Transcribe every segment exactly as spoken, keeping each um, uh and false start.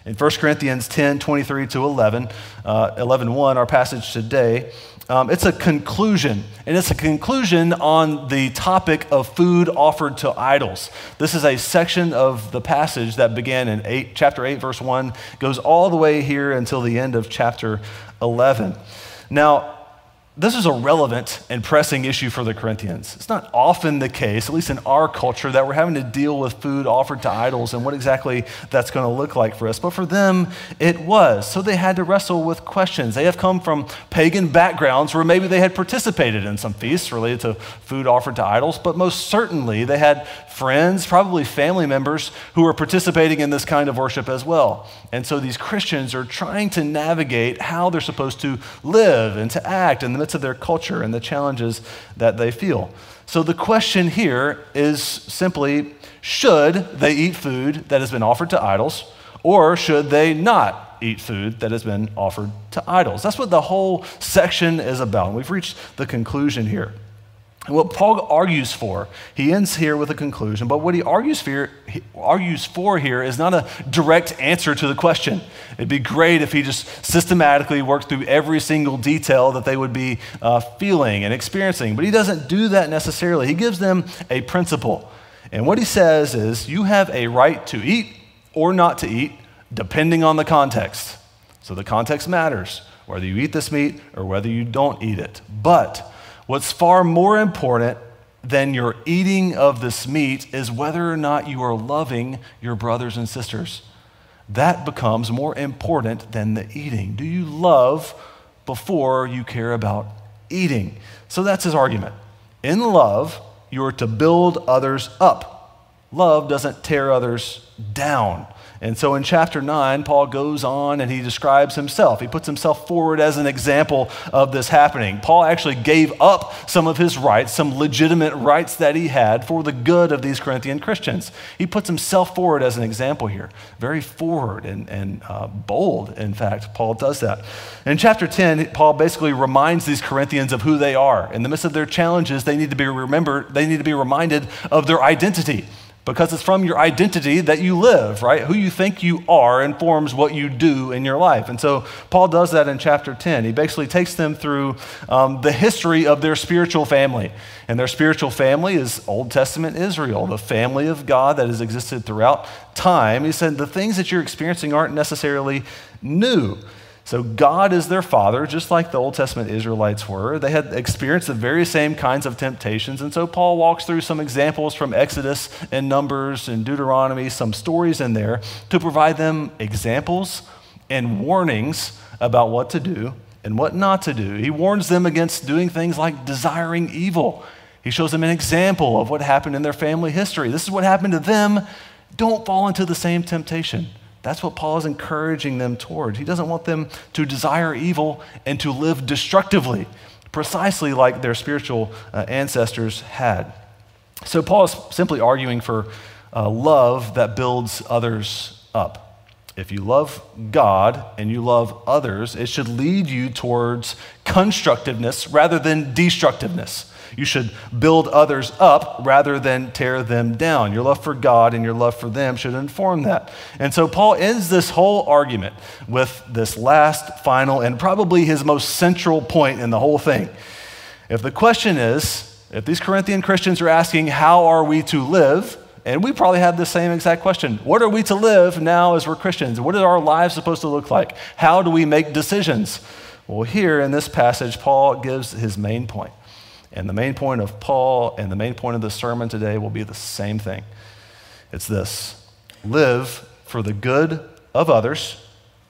In First Corinthians ten, twenty-three to eleven, uh, eleven one, our passage today, um, it's a conclusion, and it's a conclusion on the topic of food offered to idols. This is a section of the passage that began in eight, chapter eight, verse one, goes all the way here until the end of chapter eleven. Now, this is a relevant and pressing issue for the Corinthians. It's not often the case, at least in our culture, that we're having to deal with food offered to idols and what exactly that's going to look like for us. But for them, it was. So they had to wrestle with questions. They have come from pagan backgrounds where maybe they had participated in some feasts related to food offered to idols, but most certainly they had friends, probably family members, who were participating in this kind of worship as well. And so these Christians are trying to navigate how they're supposed to live and to act in the midst of their culture and the challenges that they feel. So the question here is simply, should they eat food that has been offered to idols, or should they not eat food that has been offered to idols? That's what the whole section is about. And we've reached the conclusion here. And what Paul argues for, he ends here with a conclusion, but what he argues for, he argues for here is not a direct answer to the question. It'd be great if he just systematically worked through every single detail that they would be uh, feeling and experiencing, but he doesn't do that necessarily. He gives them a principle. And what he says is, you have a right to eat or not to eat, depending on the context. So the context matters, whether you eat this meat or whether you don't eat it. But what's far more important than your eating of this meat is whether or not you are loving your brothers and sisters. That becomes more important than the eating. Do you love before you care about eating? So that's his argument. In love, you are to build others up. Love doesn't tear others down. And so in chapter nine, Paul goes on and he describes himself. He puts himself forward as an example of this happening. Paul actually gave up some of his rights, some legitimate rights that he had for the good of these Corinthian Christians. He puts himself forward as an example here. Very forward and, and uh, bold, in fact, Paul does that. In chapter ten, Paul basically reminds these Corinthians of who they are. In the midst of their challenges, they need to be remembered, they need to be reminded of their identity. Because it's from your identity that you live, right? Who you think you are informs what you do in your life. And so Paul does that in chapter ten. He basically takes them through um, the history of their spiritual family. And their spiritual family is Old Testament Israel, the family of God that has existed throughout time. He said the things that you're experiencing aren't necessarily new. So God is their father, just like the Old Testament Israelites were. They had experienced the very same kinds of temptations. And so Paul walks through some examples from Exodus and Numbers and Deuteronomy, some stories in there, to provide them examples and warnings about what to do and what not to do. He warns them against doing things like desiring evil. He shows them an example of what happened in their family history. This is what happened to them. Don't fall into the same temptation. That's what Paul is encouraging them towards. He doesn't want them to desire evil and to live destructively, precisely like their spiritual uh, ancestors had. So Paul is simply arguing for uh, love that builds others up. If you love God and you love others, it should lead you towards constructiveness rather than destructiveness. You should build others up rather than tear them down. Your love for God and your love for them should inform that. And so Paul ends this whole argument with this last, final, and probably his most central point in the whole thing. If the question is, if these Corinthian Christians are asking, how are we to live? And we probably have the same exact question. What are we to live now as we're Christians? What are our lives supposed to look like? How do we make decisions? Well, here in this passage, Paul gives his main point. And the main point of Paul and the main point of the sermon today will be the same thing. It's this: live for the good of others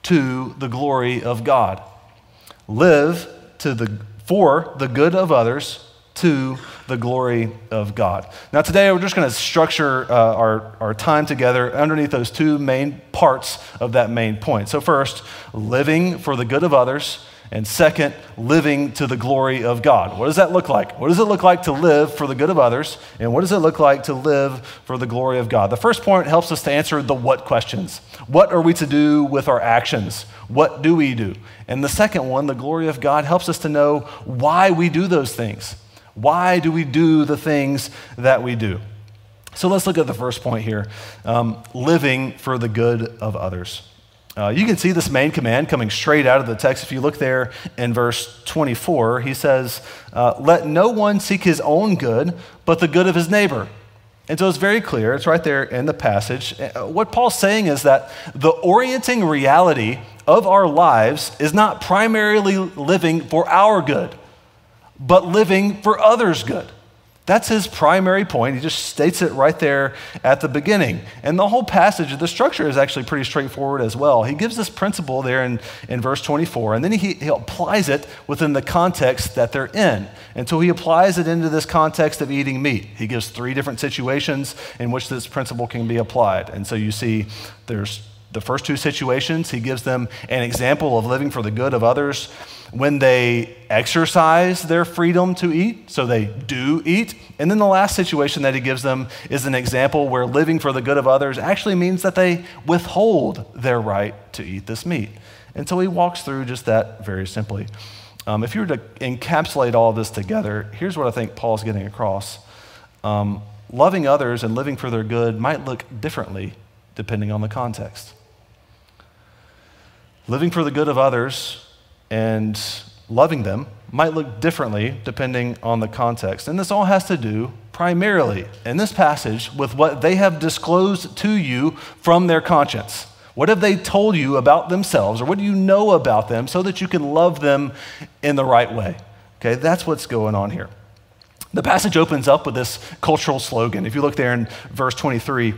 to the glory of God. Live to the for the good of others to the glory of God. Now today we're just going to structure uh, our, our time together underneath those two main parts of that main point. So first, living for the good of others. And second, living to the glory of God. What does that look like? What does it look like to live for the good of others? And what does it look like to live for the glory of God? The first point helps us to answer the what questions. What are we to do with our actions? What do we do? And the second one, the glory of God, helps us to know why we do those things. Why do we do the things that we do? So let's look at the first point here, um, living for the good of others. Uh, you can see this main command coming straight out of the text. If you look there in verse twenty-four, he says, uh, let no one seek his own good, but the good of his neighbor. And so it's very clear, it's right there in the passage. What Paul's saying is that the orienting reality of our lives is not primarily living for our good, but living for others' good. That's his primary point. He just states it right there at the beginning. And the whole passage, the structure is actually pretty straightforward as well. He gives this principle there in, in verse twenty-four, and then he, he applies it within the context that they're in. And so he applies it into this context of eating meat. He gives three different situations in which this principle can be applied. And so you see there's the first two situations. He gives them an example of living for the good of others when they exercise their freedom to eat, so they do eat. And then the last situation that he gives them is an example where living for the good of others actually means that they withhold their right to eat this meat. And so he walks through just that very simply. Um, if you were to encapsulate all of this together, here's what I think Paul's getting across. Um, loving others and living for their good might look differently depending on the context. Living for the good of others and loving them might look differently depending on the context. And this all has to do primarily in this passage with what they have disclosed to you from their conscience. What have they told you about themselves, or what do you know about them so that you can love them in the right way? Okay, that's what's going on here. The passage opens up with this cultural slogan. If you look there in verse twenty-three,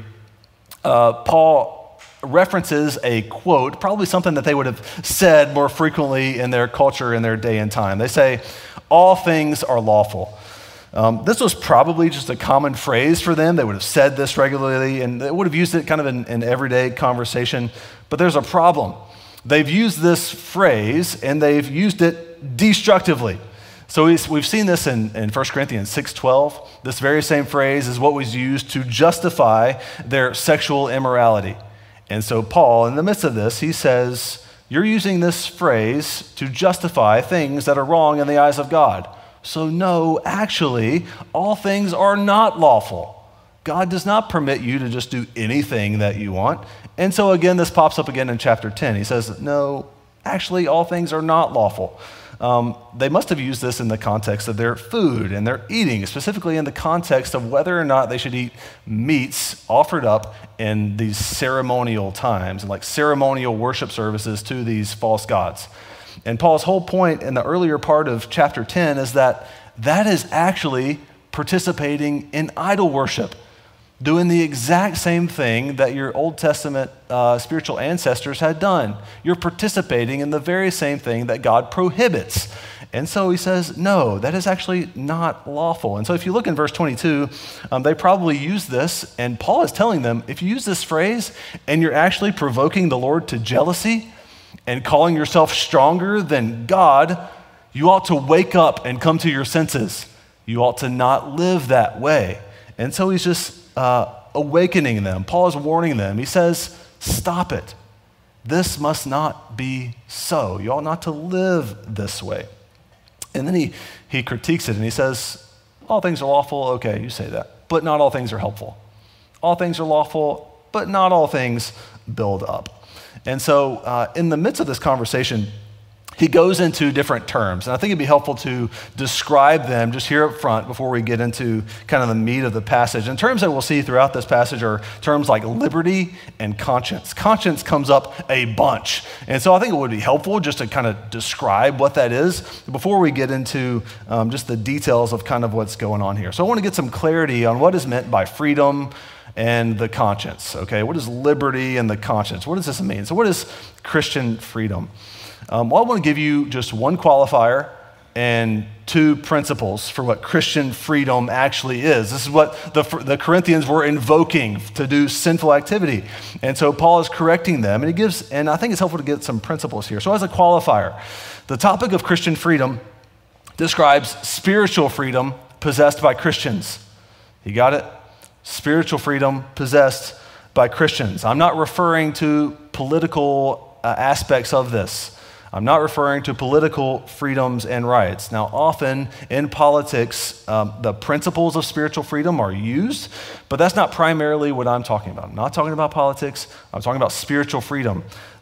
uh, Paul references a quote, probably something that they would have said more frequently in their culture in their day and time. They say, all things are lawful. Um, this was probably just a common phrase for them. They would have said this regularly, and they would have used it kind of in, in everyday conversation. But there's a problem. They've used this phrase, and they've used it destructively. So we've seen this in, in First Corinthians six twelve. This very same phrase is what was used to justify their sexual immorality. And so Paul, in the midst of this, he says, you're using this phrase to justify things that are wrong in the eyes of God. So no, actually, all things are not lawful. God does not permit you to just do anything that you want. And so again, this pops up again in chapter ten. He says, no, actually, all things are not lawful. Um, they must have used this in the context of their food and their eating, specifically in the context of whether or not they should eat meats offered up in these ceremonial times, and like ceremonial worship services to these false gods. And Paul's whole point in the earlier part of chapter ten is that that is actually participating in idol worship, doing the exact same thing that your Old Testament uh, spiritual ancestors had done. You're participating in the very same thing that God prohibits. And so he says, no, that is actually not lawful. And so if you look in verse twenty-two, um, they probably use this, and Paul is telling them, if you use this phrase and you're actually provoking the Lord to jealousy and calling yourself stronger than God, you ought to wake up and come to your senses. You ought to not live that way. And so he's just Uh, awakening them. Paul is warning them. He says, stop it. This must not be so. You ought not to live this way. And then he, he critiques it and he says, all things are lawful. Okay, you say that. But not all things are helpful. All things are lawful, but not all things build up. And so uh, in the midst of this conversation, he goes into different terms, and I think it'd be helpful to describe them just here up front before we get into kind of the meat of the passage. And terms that we'll see throughout this passage are terms like liberty and conscience. Conscience comes up a bunch, and so I think it would be helpful just to kind of describe what that is before we get into um, just the details of kind of what's going on here. So I want to get some clarity on what is meant by freedom and the conscience, okay? What is liberty and the conscience? What does this mean? So what is Christian freedom? Um, well, I want to give you just one qualifier and two principles for what Christian freedom actually is. This is what the, the Corinthians were invoking to do sinful activity. And so Paul is correcting them, and he gives, and I think it's helpful to get some principles here. So as a qualifier, the topic of Christian freedom describes spiritual freedom possessed by Christians. You got it? Spiritual freedom possessed by Christians. I'm not referring to political uh, aspects of this. I'm not referring to political freedoms and rights. Now, often in politics, um, the principles of spiritual freedom are used, but that's not primarily what I'm talking about. I'm not talking about politics. I'm talking about spiritual freedom.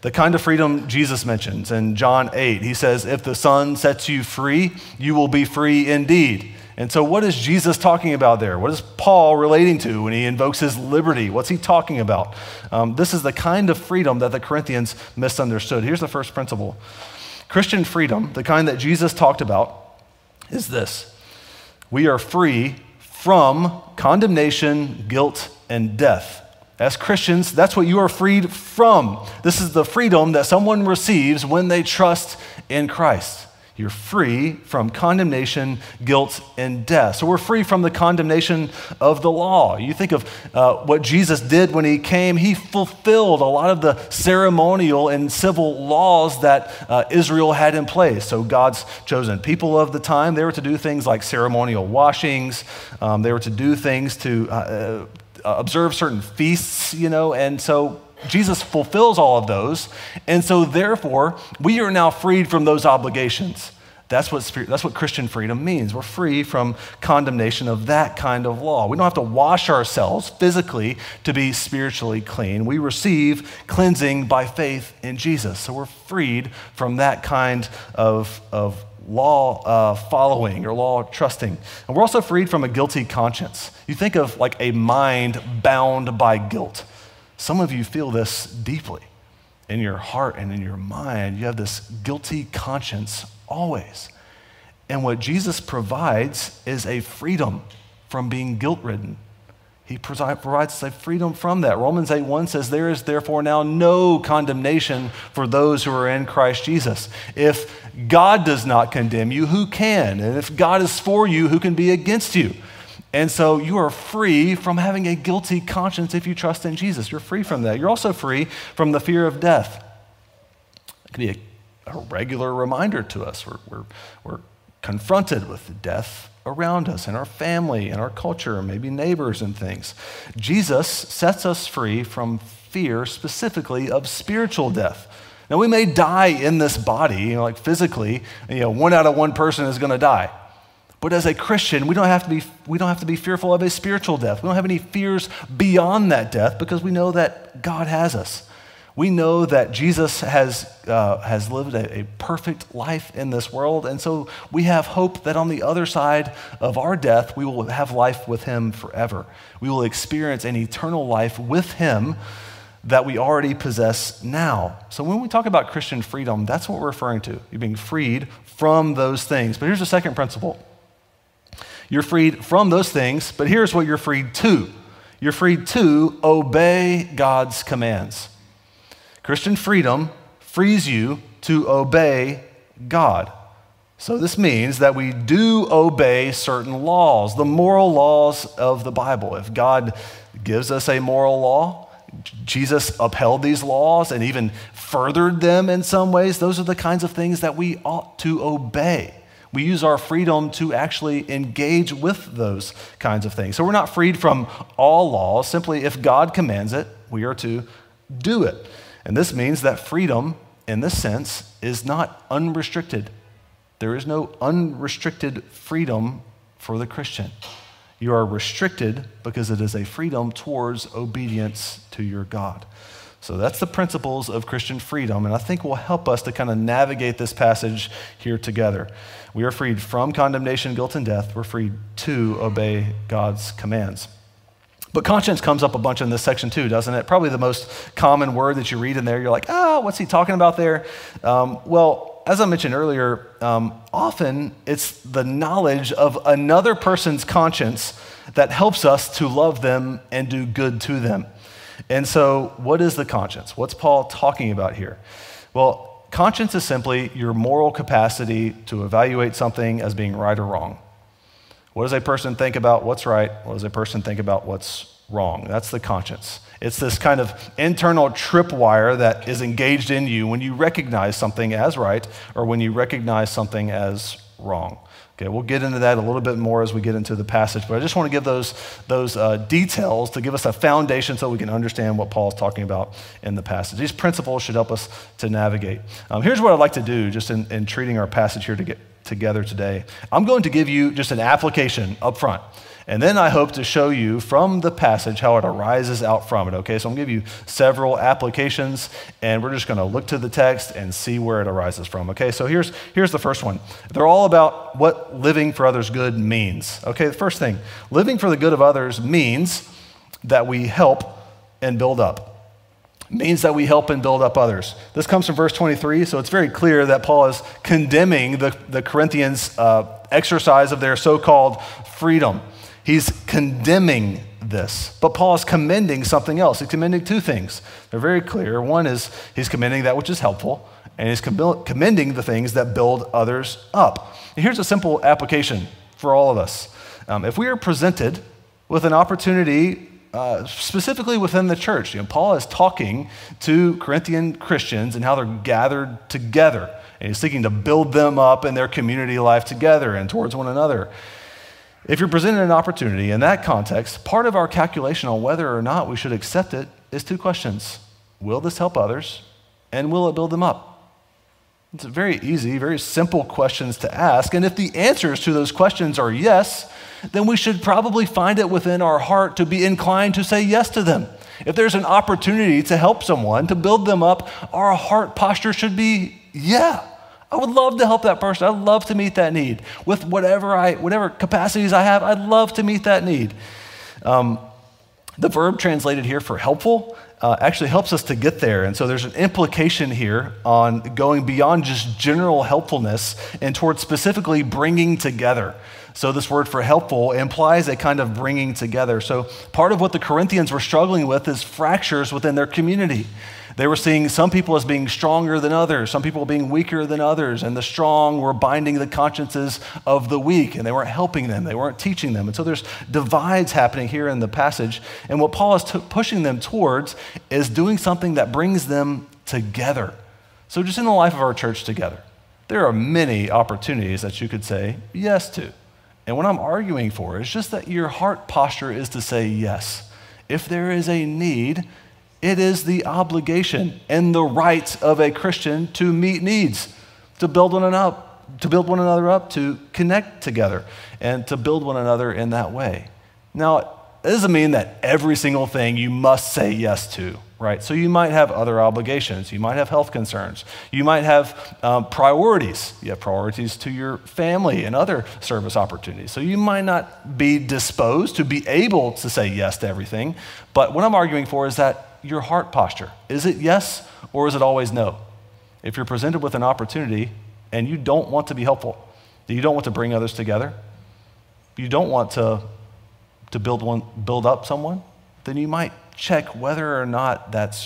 The kind of freedom Jesus mentions in John eight. He says, if the Son sets you free, you will be free indeed. And so what is Jesus talking about there? What is Paul relating to when he invokes his liberty? What's he talking about? Um, this is the kind of freedom that the Corinthians misunderstood. Here's the first principle. Christian freedom, the kind that Jesus talked about, is this. We are free from condemnation, guilt, and death. As Christians, that's what you are freed from. This is the freedom that someone receives when they trust in Christ. You're free from condemnation, guilt, and death. So we're free from the condemnation of the law. You think of uh, what Jesus did when he came. He fulfilled a lot of the ceremonial and civil laws that uh, Israel had in place. So God's chosen people of the time, they were to do things like ceremonial washings. Um, they were to do things to uh, uh, observe certain feasts, you know, and so Jesus fulfills all of those, and so therefore, we are now freed from those obligations. That's what spirit, that's what Christian freedom means. We're free from condemnation of that kind of law. We don't have to wash ourselves physically to be spiritually clean. We receive cleansing by faith in Jesus. So we're freed from that kind of, of law uh, following or law trusting. And we're also freed from a guilty conscience. You think of like a mind bound by guilt. Some of you feel this deeply in your heart and in your mind. You have this guilty conscience always. And what Jesus provides is a freedom from being guilt-ridden. He provides a freedom from that. Romans eight one says, there is therefore now no condemnation for those who are in Christ Jesus. If God does not condemn you, who can? And if God is for you, who can be against you? And so you are free from having a guilty conscience if you trust in Jesus. You're free from that. You're also free from the fear of death. It can be a, a regular reminder to us. We're, we're, we're confronted with death around us in our family, in our culture, maybe neighbors and things. Jesus sets us free from fear specifically of spiritual death. Now we may die in this body, you know, like physically, you know, one out of one person is going to die. But as a Christian, we don't have to be we don't have to be fearful of a spiritual death. We don't have any fears beyond that death because we know that God has us. We know that Jesus has uh, has lived a, a perfect life in this world, and so we have hope that on the other side of our death, we will have life with him forever. We will experience an eternal life with him that we already possess now. So when we talk about Christian freedom, that's what we're referring to. You're being freed from those things. But here's the second principle. You're freed from those things, but here's what you're freed to. You're freed to obey God's commands. Christian freedom frees you to obey God. So this means that we do obey certain laws, the moral laws of the Bible. If God gives us a moral law, Jesus upheld these laws and even furthered them in some ways. Those are the kinds of things that we ought to obey. We use our freedom to actually engage with those kinds of things. So we're not freed from all laws. Simply, if God commands it, we are to do it. And this means that freedom, in this sense, is not unrestricted. There is no unrestricted freedom for the Christian. You are restricted because it is a freedom towards obedience to your God. So that's the principles of Christian freedom, and I think will help us to kind of navigate this passage here together. We are freed from condemnation, guilt, and death. We're freed to obey God's commands. But conscience comes up a bunch in this section too, doesn't it? Probably the most common word that you read in there. You're like, ah, oh, what's he talking about there? Um, well, as I mentioned earlier, um, often it's the knowledge of another person's conscience that helps us to love them and do good to them. And so what is the conscience? What's Paul talking about here? Well, conscience is simply your moral capacity to evaluate something as being right or wrong. What does a person think about what's right? What does a person think about what's wrong? That's the conscience. It's this kind of internal tripwire that is engaged in you when you recognize something as right or when you recognize something as wrong. Okay, we'll get into that a little bit more as we get into the passage, but I just want to give those, those uh, details to give us a foundation so we can understand what Paul's talking about in the passage. These principles should help us to navigate. Um, here's what I'd like to do just in, in treating our passage here to get, together today. I'm going to give you just an application up front. And then I hope to show you from the passage how it arises out from it, okay? So I'm going to give you several applications, and we're just going to look to the text and see where it arises from, okay? So here's, here's the first one. They're all about what living for others' good means, okay? The first thing, living for the good of others means that we help and build up. Means that we help and build up others. This comes from verse twenty-three, so it's very clear that Paul is condemning the, the Corinthians' uh, exercise of their so-called freedom. He's condemning this, but Paul is commending something else. He's commending two things. They're very clear. One is he's commending that which is helpful, and he's commending the things that build others up. And here's a simple application for all of us. Um, if we are presented with an opportunity Uh, specifically within the church, you know, Paul is talking to Corinthian Christians and how they're gathered together, and he's seeking to build them up in their community life together and towards one another. If you're presented an opportunity in that context, part of our calculation on whether or not we should accept it is two questions. Will this help others, and will it build them up? It's very easy, very simple questions to ask, and if the answers to those questions are yes, then we should probably find it within our heart to be inclined to say yes to them. If there's an opportunity to help someone, to build them up, our heart posture should be, yeah, I would love to help that person. I'd love to meet that need. With whatever I, whatever capacities I have, I'd love to meet that need. Um, the verb translated here for helpful uh, actually helps us to get there. And so there's an implication here on going beyond just general helpfulness and towards specifically bringing together. So this word for helpful implies a kind of bringing together. So part of what the Corinthians were struggling with is fractures within their community. They were seeing some people as being stronger than others, some people being weaker than others, and the strong were binding the consciences of the weak, and they weren't helping them, they weren't teaching them. And so there's divides happening here in the passage, and what Paul is t- pushing them towards is doing something that brings them together. So just in the life of our church together, there are many opportunities that you could say yes to. And what I'm arguing for is just that your heart posture is to say yes. If there is a need, it is the obligation and the right of a Christian to meet needs, to build one another up, to build one another up, to connect together, and to build one another in that way. Now, it doesn't mean that every single thing you must say yes to, right? So you might have other obligations. You might have health concerns. You might have um, priorities. You have priorities to your family and other service opportunities. So you might not be disposed to be able to say yes to everything. But what I'm arguing for is that your heart posture. Is it yes or is it always no? If you're presented with an opportunity and you don't want to be helpful, you don't want to bring others together, you don't want to to build one, build up someone, then you might check whether or not that's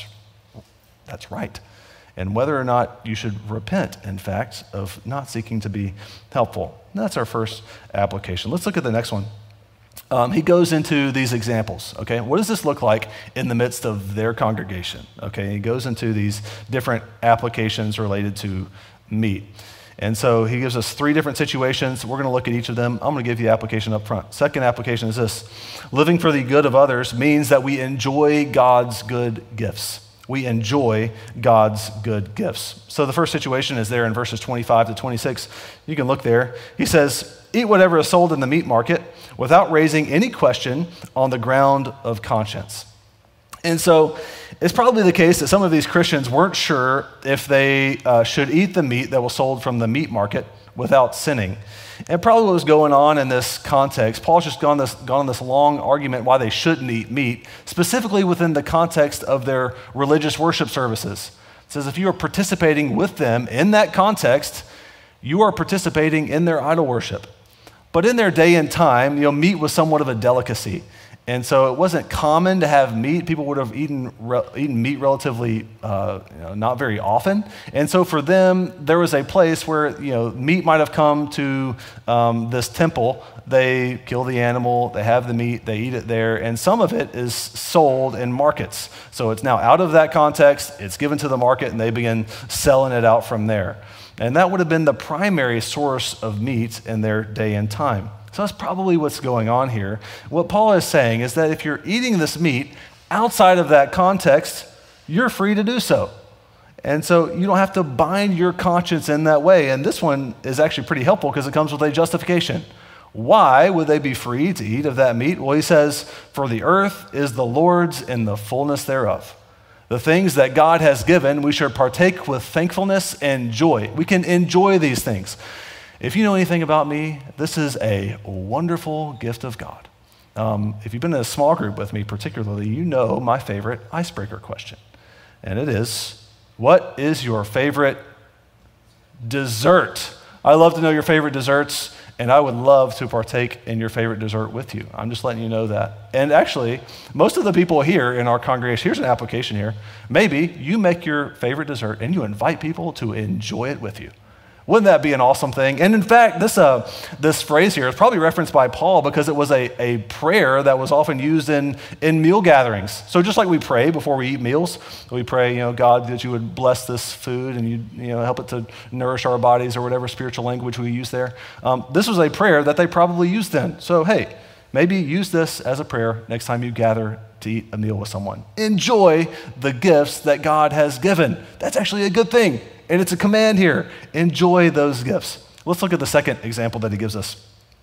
that's right, and whether or not you should repent, in fact, of not seeking to be helpful. And that's our first application. Let's look at the next one. Um, he goes into these examples, okay? What does this look like in the midst of their congregation, okay? He goes into these different applications related to meat. And so he gives us three different situations. We're going to look at each of them. I'm going to give you the application up front. Second application is this. Living for the good of others means that we enjoy God's good gifts. We enjoy God's good gifts. So the first situation is there in verses twenty-five to twenty-six. You can look there. He says, eat whatever is sold in the meat market without raising any question on the ground of conscience. And so it's probably the case that some of these Christians weren't sure if they uh, should eat the meat that was sold from the meat market without sinning. And probably what was going on in this context, Paul's just gone, this, gone on this long argument why they shouldn't eat meat, specifically within the context of their religious worship services. It says if you are participating with them in that context, you are participating in their idol worship. But in their day and time, you know, meat was somewhat of a delicacy. And so it wasn't common to have meat. People would have eaten re- eaten meat relatively uh, you know, not very often. And so for them, there was a place where you know meat might have come to um, this temple. They kill the animal, they have the meat, they eat it there, and some of it is sold in markets. So it's now out of that context, it's given to the market, and they begin selling it out from there. And that would have been the primary source of meat in their day and time. So that's probably what's going on here. What Paul is saying is that if you're eating this meat outside of that context, you're free to do so. And so you don't have to bind your conscience in that way. And this one is actually pretty helpful because it comes with a justification. Why would they be free to eat of that meat? Well, he says, for the earth is the Lord's and the fullness thereof. The things that God has given, we should partake with thankfulness and joy. We can enjoy these things. If you know anything about me, this is a wonderful gift of God. Um, if you've been in a small group with me particularly, you know my favorite icebreaker question. And it is, what is your favorite dessert? I love to know your favorite desserts, and I would love to partake in your favorite dessert with you. I'm just letting you know that. And actually, most of the people here in our congregation, here's an application here. Maybe you make your favorite dessert and you invite people to enjoy it with you. Wouldn't that be an awesome thing? And in fact, this uh, this phrase here is probably referenced by Paul because it was a, a prayer that was often used in, in meal gatherings. So just like we pray before we eat meals, we pray, you know, God, that you would bless this food and you you know help it to nourish our bodies or whatever spiritual language we use there. Um, this was a prayer that they probably used then. So hey, maybe use this as a prayer next time you gather to eat a meal with someone. Enjoy the gifts that God has given. That's actually a good thing. And it's a command here. Enjoy those gifts. Let's look at the second example that he gives us.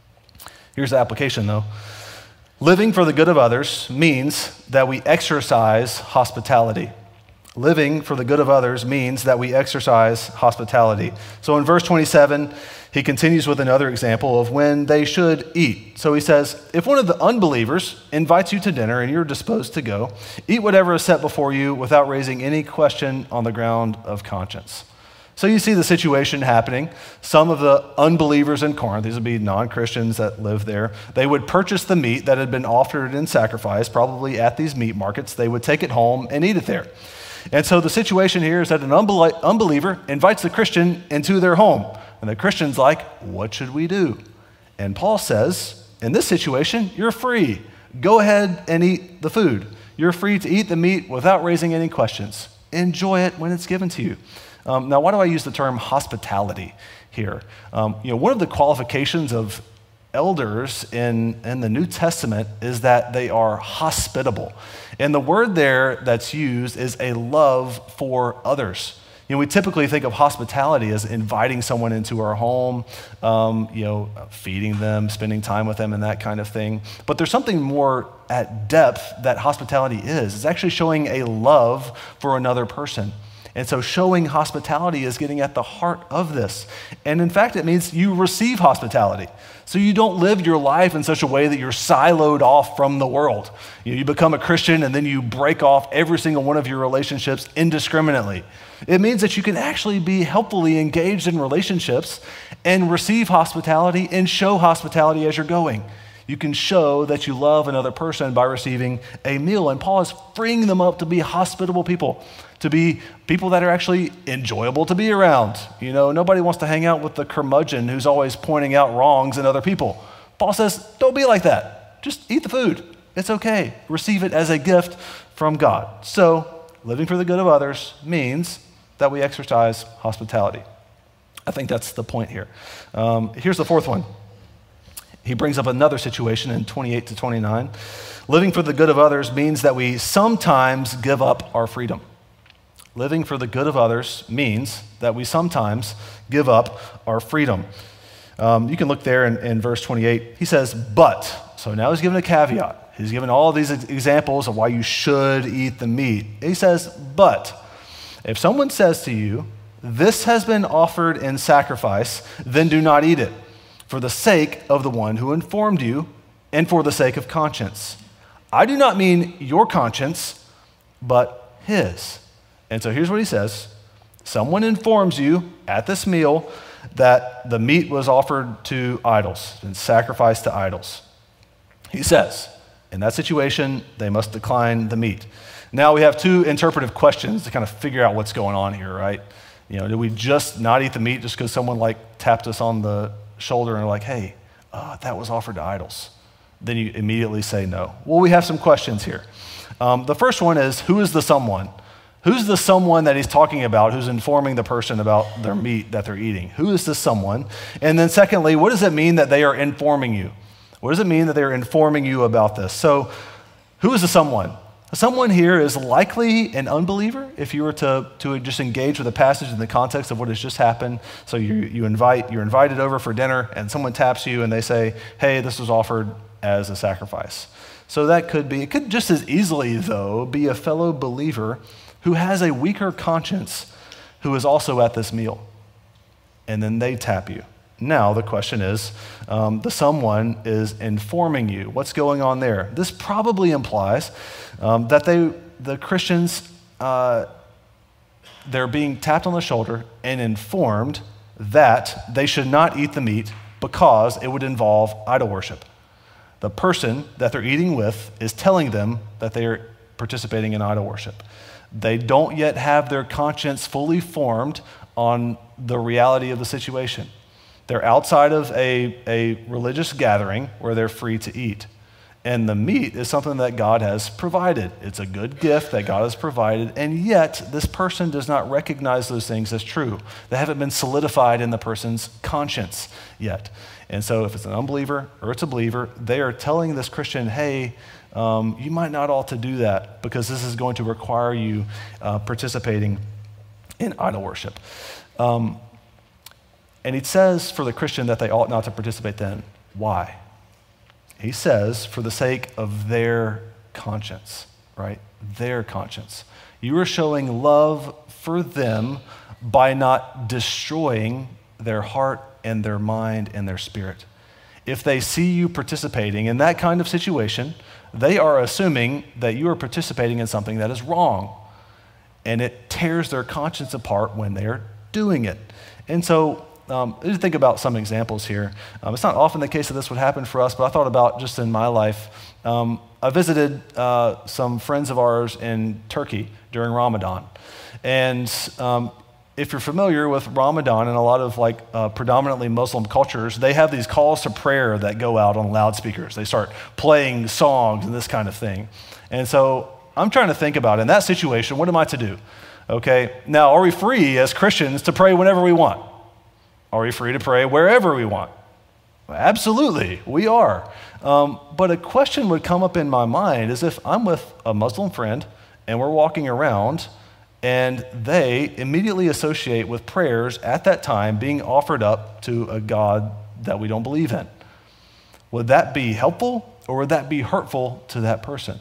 Here's the application, though. Living for the good of others means that we exercise hospitality. Living for the good of others means that we exercise hospitality. So in verse twenty-seven, he continues with another example of when they should eat. So he says, if one of the unbelievers invites you to dinner and you're disposed to go, eat whatever is set before you without raising any question on the ground of conscience. So you see the situation happening. Some of the unbelievers in Corinth, these would be non-Christians that live there, they would purchase the meat that had been offered in sacrifice, probably at these meat markets. They would take it home and eat it there. And so the situation here is that an unbel- unbeliever invites the Christian into their home. And the Christian's like, what should we do? And Paul says, in this situation, you're free. Go ahead and eat the food. You're free to eat the meat without raising any questions. Enjoy it when it's given to you. Um, now, why do I use the term hospitality here? Um, you know, one of the qualifications of elders in, in the New Testament is that they are hospitable. And the word there that's used is a love for others. You know, we typically think of hospitality as inviting someone into our home, um, you know, feeding them, spending time with them, and that kind of thing. But there's something more at depth that hospitality is. It's actually showing a love for another person. And so showing hospitality is getting at the heart of this. And in fact, it means you receive hospitality. So you don't live your life in such a way that you're siloed off from the world. You know, you become a Christian and then you break off every single one of your relationships indiscriminately. It means that you can actually be helpfully engaged in relationships and receive hospitality and show hospitality as you're going. You can show that you love another person by receiving a meal. And Paul is freeing them up to be hospitable people, to be people that are actually enjoyable to be around. You know, nobody wants to hang out with the curmudgeon who's always pointing out wrongs in other people. Paul says, don't be like that. Just eat the food. It's okay. Receive it as a gift from God. So living for the good of others means that we exercise hospitality. I think that's the point here. Um, here's the fourth one. He brings up another situation in twenty-eight to twenty-nine. Living for the good of others means that we sometimes give up our freedom. Living for the good of others means that we sometimes give up our freedom. Um, you can look there in, in verse twenty-eight. He says, but. So now he's given a caveat. He's given all of these ex- examples of why you should eat the meat. He says, but if someone says to you, this has been offered in sacrifice, then do not eat it, for the sake of the one who informed you, and for the sake of conscience. I do not mean your conscience, but his. And so here's what he says. Someone informs you at this meal that the meat was offered to idols and sacrificed to idols. He says, in that situation, they must decline the meat. Now we have two interpretive questions to kind of figure out what's going on here, right? You know, do we just not eat the meat just because someone like tapped us on the shoulder and like, hey, uh, that was offered to idols? Then you immediately say no. Well, we have some questions here. Um, the first one is, who is the someone? Who's the someone that he's talking about who's informing the person about their meat that they're eating? Who is this someone? And then secondly, what does it mean that they are informing you? What does it mean that they're informing you about this? So who is the someone? Someone here is likely an unbeliever if you were to, to just engage with a passage in the context of what has just happened. So you, you invite, you're invited over for dinner and someone taps you and they say, hey, this was offered as a sacrifice. So that could be, it could just as easily though be a fellow believer who has a weaker conscience who is also at this meal. And then they tap you. Now the question is, um, the someone is informing you. What's going on there? This probably implies um, that they, the Christians, uh, they're being tapped on the shoulder and informed that they should not eat the meat because it would involve idol worship. The person that they're eating with is telling them that they are participating in idol worship. They don't yet have their conscience fully formed on the reality of the situation. They're outside of a, a religious gathering where they're free to eat. And the meat is something that God has provided. It's a good gift that God has provided, and yet this person does not recognize those things as true. They haven't been solidified in the person's conscience yet. And so if it's an unbeliever or it's a believer, they are telling this Christian, hey, um, you might not ought to do that because this is going to require you uh, participating in idol worship. Um, and he says for the Christian that they ought not to participate then. Why? He says, for the sake of their conscience, right? Their conscience. You are showing love for them by not destroying their heart and their mind and their spirit. If they see you participating in that kind of situation, they are assuming that you are participating in something that is wrong. And it tears their conscience apart when they're doing it. And so, Um, just think about some examples here. Um, it's not often the case that this would happen for us, but I thought about just in my life. Um, I visited uh, some friends of ours in Turkey during Ramadan. And um, if you're familiar with Ramadan and a lot of like uh, predominantly Muslim cultures, they have these calls to prayer that go out on loudspeakers. They start playing songs and this kind of thing. And so I'm trying to think about in that situation, what am I to do? Okay, now are we free as Christians to pray whenever we want? Are we free to pray wherever we want? Absolutely, we are. Um, but a question would come up in my mind is if I'm with a Muslim friend and we're walking around and they immediately associate with prayers at that time being offered up to a God that we don't believe in. Would that be helpful or would that be hurtful to that person?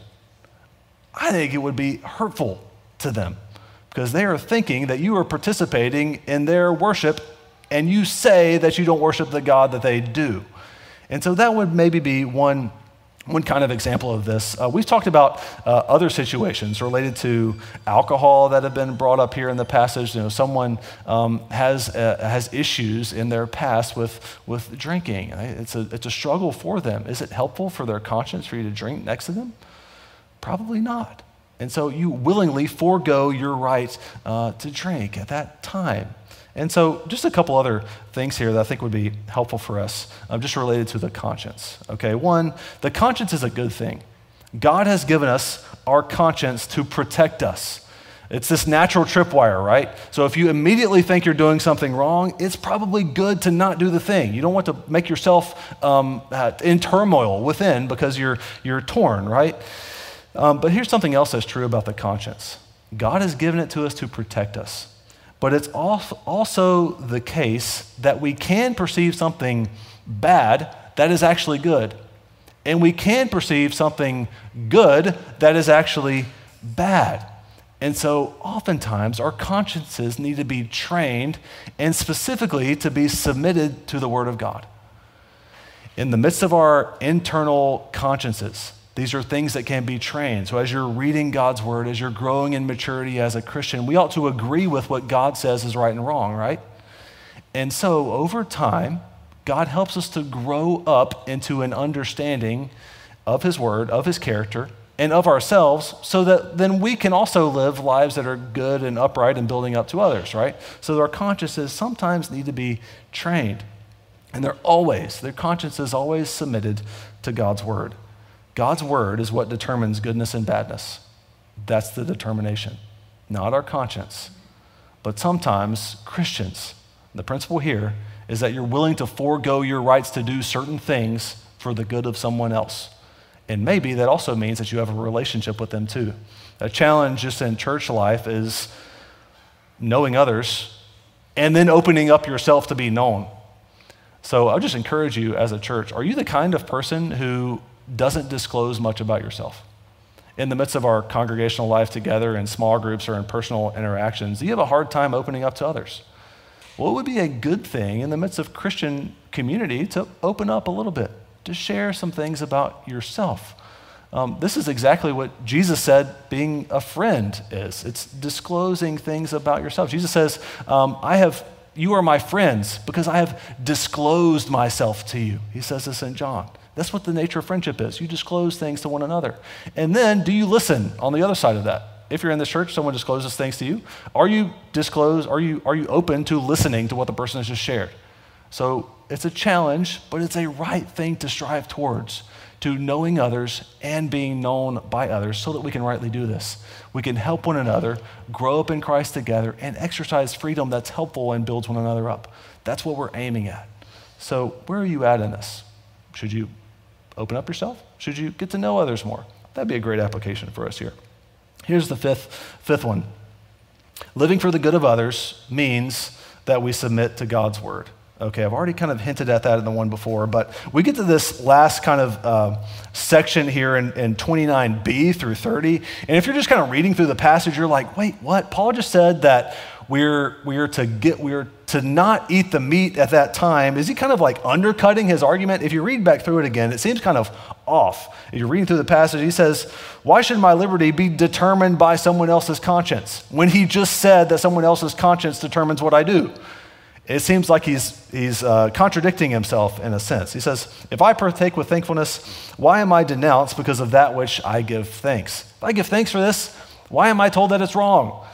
I think it would be hurtful to them because they are thinking that you are participating in their worship and you say that you don't worship the God that they do. And so that would maybe be one, one kind of example of this. Uh, we've talked about uh, other situations related to alcohol that have been brought up here in the passage. You know, someone um, has uh, has issues in their past with, with drinking. It's a, it's a struggle for them. Is it helpful for their conscience for you to drink next to them? Probably not. And so you willingly forego your right uh, to drink at that time. And so just a couple other things here that I think would be helpful for us, um, just related to the conscience. Okay, one, the conscience is a good thing. God has given us our conscience to protect us. It's this natural tripwire, right? So if you immediately think you're doing something wrong, it's probably good to not do the thing. You don't want to make yourself um, uh, in turmoil within because you're, you're torn, right? Um, but here's something else that's true about the conscience. God has given it to us to protect us. But it's also the case that we can perceive something bad that is actually good. And we can perceive something good that is actually bad. And so oftentimes our consciences need to be trained and specifically to be submitted to the Word of God. In the midst of our internal consciences, these are things that can be trained. So as you're reading God's word, as you're growing in maturity as a Christian, we ought to agree with what God says is right and wrong, right? And so over time, God helps us to grow up into an understanding of his word, of his character, and of ourselves so that then we can also live lives that are good and upright and building up to others, right? So our consciences sometimes need to be trained. And they're always, their conscience is always submitted to God's word. God's word is what determines goodness and badness. That's the determination, not our conscience. But sometimes Christians, the principle here is that you're willing to forego your rights to do certain things for the good of someone else. And maybe that also means that you have a relationship with them too. A challenge just in church life is knowing others and then opening up yourself to be known. So I'll just encourage you as a church, are you the kind of person who doesn't disclose much about yourself? In the midst of our congregational life together in small groups or in personal interactions, do you have a hard time opening up to others? Well, it would be a good thing in the midst of Christian community to open up a little bit, to share some things about yourself. Um, this is exactly what Jesus said being a friend is. It's disclosing things about yourself. Jesus says, um, I have, you are my friends because I have disclosed myself to you. He says this in John. That's what the nature of friendship is. You disclose things to one another. And then do you listen on the other side of that? If you're in the church, someone discloses things to you. Are you disclose, are you, are you open to listening to what the person has just shared? So it's a challenge, but it's a right thing to strive towards, to knowing others and being known by others so that we can rightly do this. We can help one another, grow up in Christ together, and exercise freedom that's helpful and builds one another up. That's what we're aiming at. So where are you at in this? Should you open up yourself? Should you get to know others more? That'd be a great application for us here. Here's the fifth, fifth one. Living for the good of others means that we submit to God's word. Okay, I've already kind of hinted at that in the one before, but we get to this last kind of uh, section here in, in twenty-nine b through thirty, and if you're just kind of reading through the passage, you're like, wait, what? Paul just said that we're we're to get we're to not eat the meat at that time. Is he kind of like undercutting his argument? If you read back through it again, it seems kind of off. If you're reading through the passage, he says, why should my liberty be determined by someone else's conscience? When he just said that someone else's conscience determines what I do. It seems like he's, he's uh, contradicting himself in a sense. He says, if I partake with thankfulness, why am I denounced because of that which I give thanks? If I give thanks for this, why am I told that it's wrong?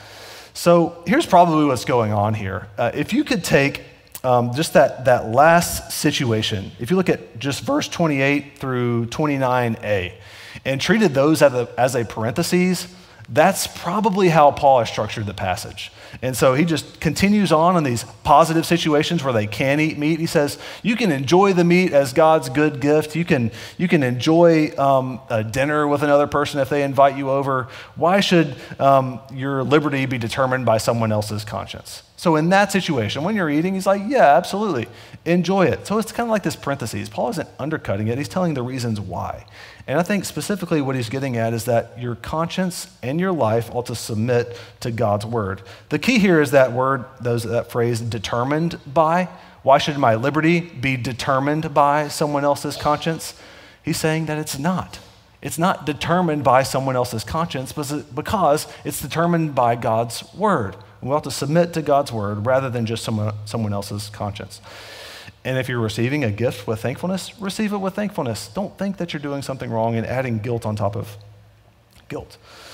So here's probably what's going on here. Uh, if you could take um, just that, that last situation, if you look at just verse twenty-eight through twenty-nine a, and treated those as a, as a parentheses, that's probably how Paul has structured the passage. And so he just continues on in these positive situations where they can eat meat. He says, you can enjoy the meat as God's good gift. You can, you can enjoy um, a dinner with another person if they invite you over. Why should um, your liberty be determined by someone else's conscience? So in that situation, when you're eating, he's like, yeah, absolutely, enjoy it. So it's kind of like this parentheses. Paul isn't undercutting it. He's telling the reasons why. And I think specifically what he's getting at is that your conscience and your life ought to submit to God's word. The key here is that word, those, that phrase, determined by. Why should my liberty be determined by someone else's conscience? He's saying that it's not. It's not determined by someone else's conscience because it's determined by God's word. We ought to submit to God's word rather than just someone, someone else's conscience. And if you're receiving a gift with thankfulness, receive it with thankfulness. Don't think that you're doing something wrong and adding guilt on top of guilt.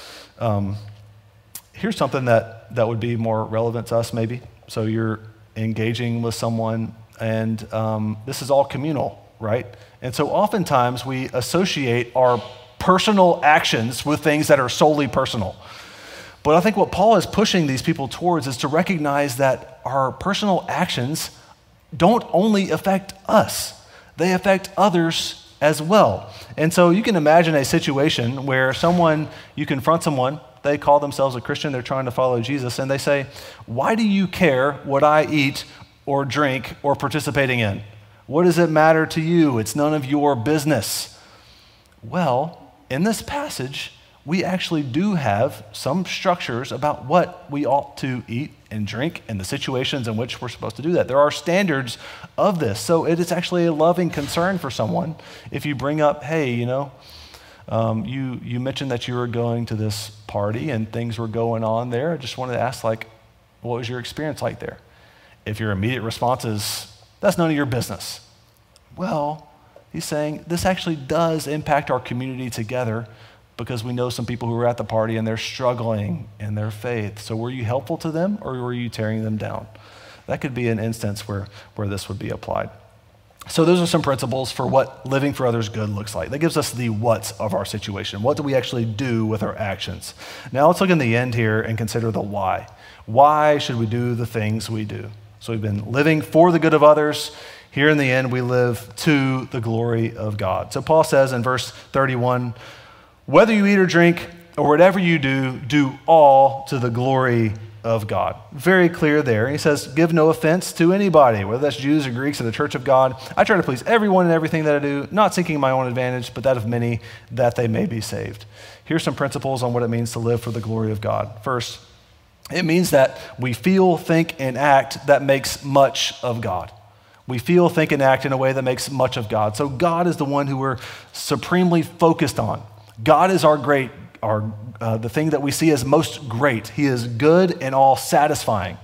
Um, here's something that, that would be more relevant to us maybe. So you're engaging with someone and um, this is all communal, right? And so oftentimes we associate our personal actions with things that are solely personal. But I think what Paul is pushing these people towards is to recognize that our personal actions don't only affect us, they affect others as well. And so you can imagine a situation where someone, you confront someone, they call themselves a Christian, they're trying to follow Jesus, and they say, why do you care what I eat or drink or participating in? What does it matter to you? It's none of your business. Well, in this passage, we actually do have some structures about what we ought to eat and drink and the situations in which we're supposed to do that. There are standards of this. So it is actually a loving concern for someone if you bring up, hey, you know, um, you, you mentioned that you were going to this party and things were going on there. I just wanted to ask, like, what was your experience like there? If your immediate response is, that's none of your business. Well, he's saying this actually does impact our community together because we know some people who were at the party and they're struggling in their faith. So were you helpful to them or were you tearing them down? That could be an instance where, where this would be applied. So those are some principles for what living for others good looks like. That gives us the what's of our situation. What do we actually do with our actions? Now let's look in the end here and consider the why. Why should we do the things we do? So we've been living for the good of others. Here in the end, we live to the glory of God. So Paul says in verse thirty-one, whether you eat or drink or whatever you do, do all to the glory of God. Very clear there. He says, give no offense to anybody, whether that's Jews or Greeks or the church of God. I try to please everyone in everything that I do, not seeking my own advantage, but that of many, that they may be saved. Here's some principles on what it means to live for the glory of God. First, it means that we feel, think, and act that makes much of God. We feel, think, and act in a way that makes much of God. So God is the one who we're supremely focused on. God is our great, our uh, the thing that we see as most great. He is good and all satisfying.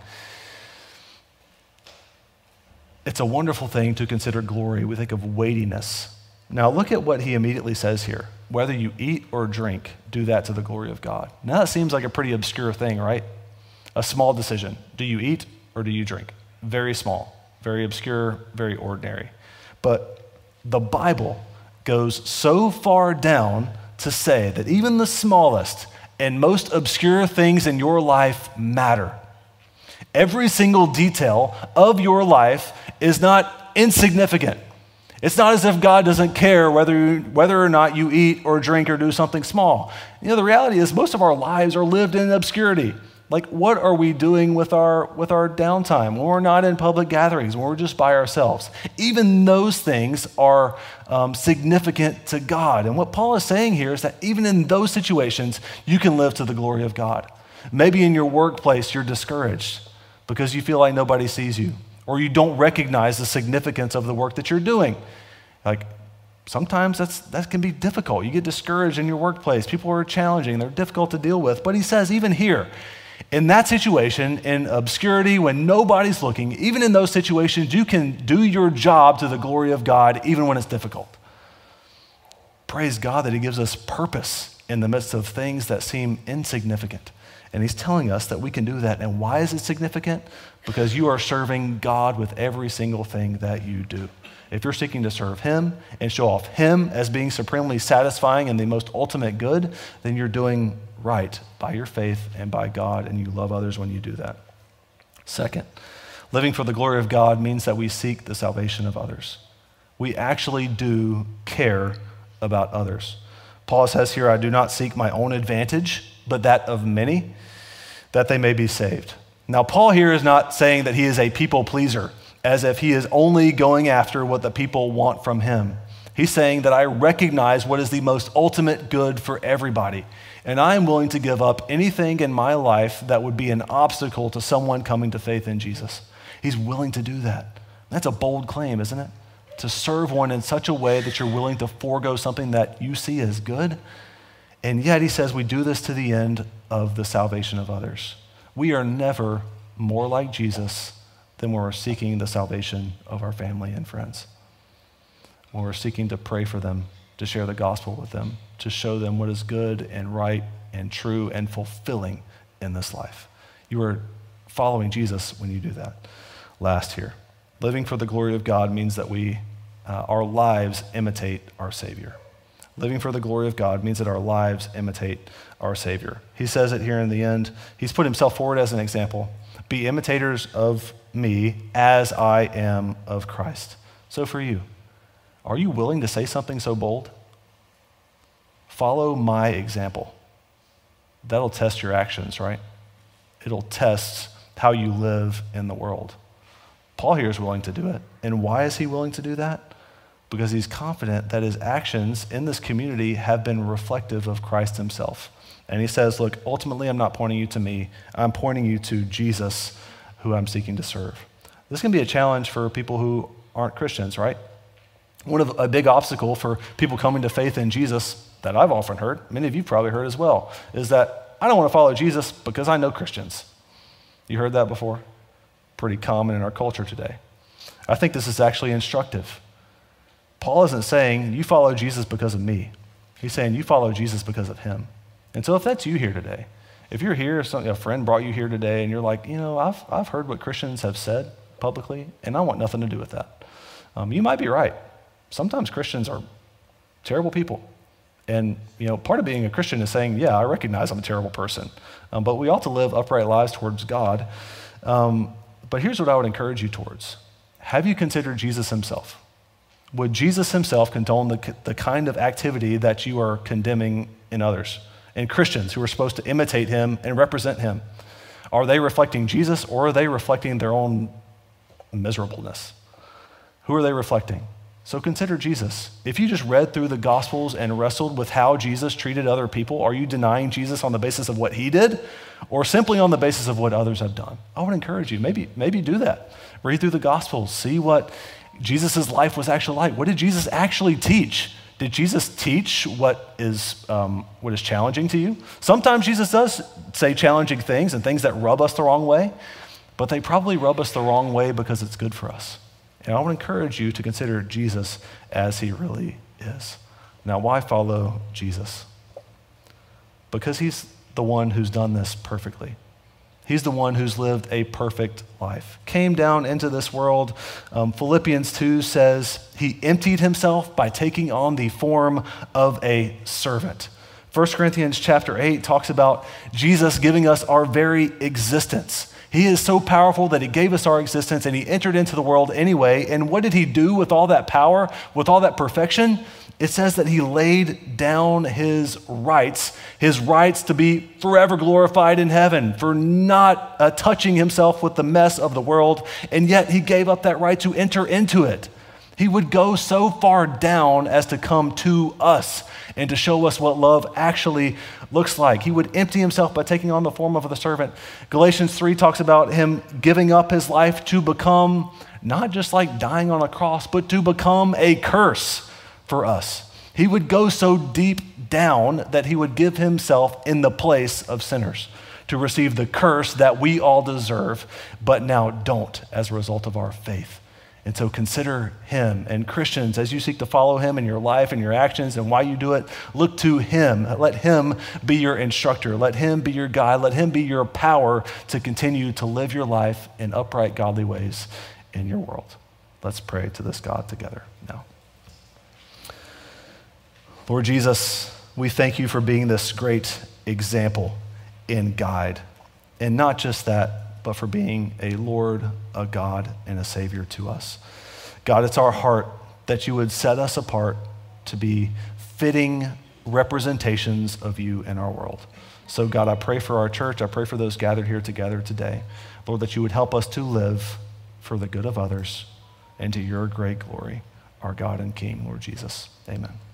It's a wonderful thing to consider glory. We think of weightiness. Now look at what he immediately says here. Whether you eat or drink, do that to the glory of God. Now that seems like a pretty obscure thing, right? A small decision. Do you eat or do you drink? Very small, very obscure, very ordinary. But the Bible goes so far down to say that even the smallest and most obscure things in your life matter. Every single detail of your life is not insignificant. It's not as if God doesn't care whether, whether or not you eat or drink or do something small. You know, the reality is most of our lives are lived in obscurity. Like, what are we doing with our with our downtime when we're not in public gatherings, when we're just by ourselves? Even those things are um, significant to God. And what Paul is saying here is that even in those situations, you can live to the glory of God. Maybe in your workplace, you're discouraged because you feel like nobody sees you, or you don't recognize the significance of the work that you're doing. Like, sometimes that's that can be difficult. You get discouraged in your workplace. People are challenging. They're difficult to deal with. But he says, even here, in that situation, in obscurity, when nobody's looking, even in those situations, you can do your job to the glory of God, even when it's difficult. Praise God that he gives us purpose in the midst of things that seem insignificant. And he's telling us that we can do that. And why is it significant? Because you are serving God with every single thing that you do. If you're seeking to serve him and show off him as being supremely satisfying and the most ultimate good, then you're doing right by your faith and by God, and you love others when you do that. Second, living for the glory of God means that we seek the salvation of others. We actually do care about others. Paul says here, I do not seek my own advantage, but that of many, that they may be saved. Now, Paul here is not saying that he is a people pleaser, as if he is only going after what the people want from him. He's saying that I recognize what is the most ultimate good for everybody, and I am willing to give up anything in my life that would be an obstacle to someone coming to faith in Jesus. He's willing to do that. That's a bold claim, isn't it? To serve one in such a way that you're willing to forego something that you see as good. And yet he says we do this to the end of the salvation of others. We are never more like Jesus than when we're seeking the salvation of our family and friends. When we're seeking to pray for them, to share the gospel with them, to show them what is good and right and true and fulfilling in this life. You are following Jesus when you do that. Last here, living for the glory of God means that we, uh, our lives imitate our Savior. Living for the glory of God means that our lives imitate our Savior. He says it here in the end. He's put himself forward as an example. Be imitators of me as I am of Christ. So for you, are you willing to say something so bold? Follow my example. That'll test your actions, right? It'll test how you live in the world. Paul here is willing to do it. And why is he willing to do that? Because he's confident that his actions in this community have been reflective of Christ himself. And he says, look, ultimately I'm not pointing you to me. I'm pointing you to Jesus, who I'm seeking to serve. This can be a challenge for people who aren't Christians, right? One of a big obstacle for people coming to faith in Jesus that I've often heard, many of you probably heard as well, is that I don't want to follow Jesus because I know Christians. You heard that before? Pretty common in our culture today. I think this is actually instructive. Paul isn't saying you follow Jesus because of me. He's saying you follow Jesus because of him. And so if that's you here today, if you're here, if a friend brought you here today and you're like, you know, I've, I've heard what Christians have said publicly and I want nothing to do with that. Um, you might be right. Sometimes Christians are terrible people. And, you know, part of being a Christian is saying, yeah, I recognize I'm a terrible person. Um, but we ought to live upright lives towards God. Um, but here's what I would encourage you towards. have you considered Jesus himself? Would Jesus himself condone the, the kind of activity that you are condemning in others? And Christians who are supposed to imitate him and represent him, are they reflecting Jesus or are they reflecting their own miserableness? Who are they reflecting? So consider Jesus. If you just read through the Gospels and wrestled with how Jesus treated other people, are you denying Jesus on the basis of what he did or simply on the basis of what others have done? I would encourage you, maybe, maybe do that. Read through the Gospels, see what Jesus' life was actually like. What did Jesus actually teach? Did Jesus teach what is, um, what is challenging to you? Sometimes Jesus does say challenging things and things that rub us the wrong way, but they probably rub us the wrong way because it's good for us. And I would encourage you to consider Jesus as he really is. Now, why follow Jesus? Because he's the one who's done this perfectly. He's the one who's lived a perfect life, came down into this world. Um, Philippians two says he emptied himself by taking on the form of a servant. First Corinthians chapter eight talks about Jesus giving us our very existence. He is so powerful that he gave us our existence and he entered into the world anyway. And what did he do with all that power, with all that perfection? It says that he laid down his rights, his rights to be forever glorified in heaven for not uh, touching himself with the mess of the world. And yet he gave up that right to enter into it. He would go so far down as to come to us and to show us what love actually looks like. He would empty himself by taking on the form of the servant. Galatians three talks about him giving up his life to become not just like dying on a cross, but to become a curse for us. He would go so deep down that he would give himself in the place of sinners to receive the curse that we all deserve, but now don't as a result of our faith. And so consider him. And Christians, as you seek to follow him in your life and your actions and why you do it, look to him. Let him be your instructor. Let him be your guide. Let him be your power to continue to live your life in upright, godly ways in your world. Let's pray to this God together now. Lord Jesus, we thank you for being this great example and guide. And not just that, but for being a Lord, a God, and a Savior to us. God, it's our heart that you would set us apart to be fitting representations of you in our world. So God, I pray for our church. I pray for those gathered here together today. Lord, that you would help us to live for the good of others and to your great glory, our God and King, Lord Jesus. Amen.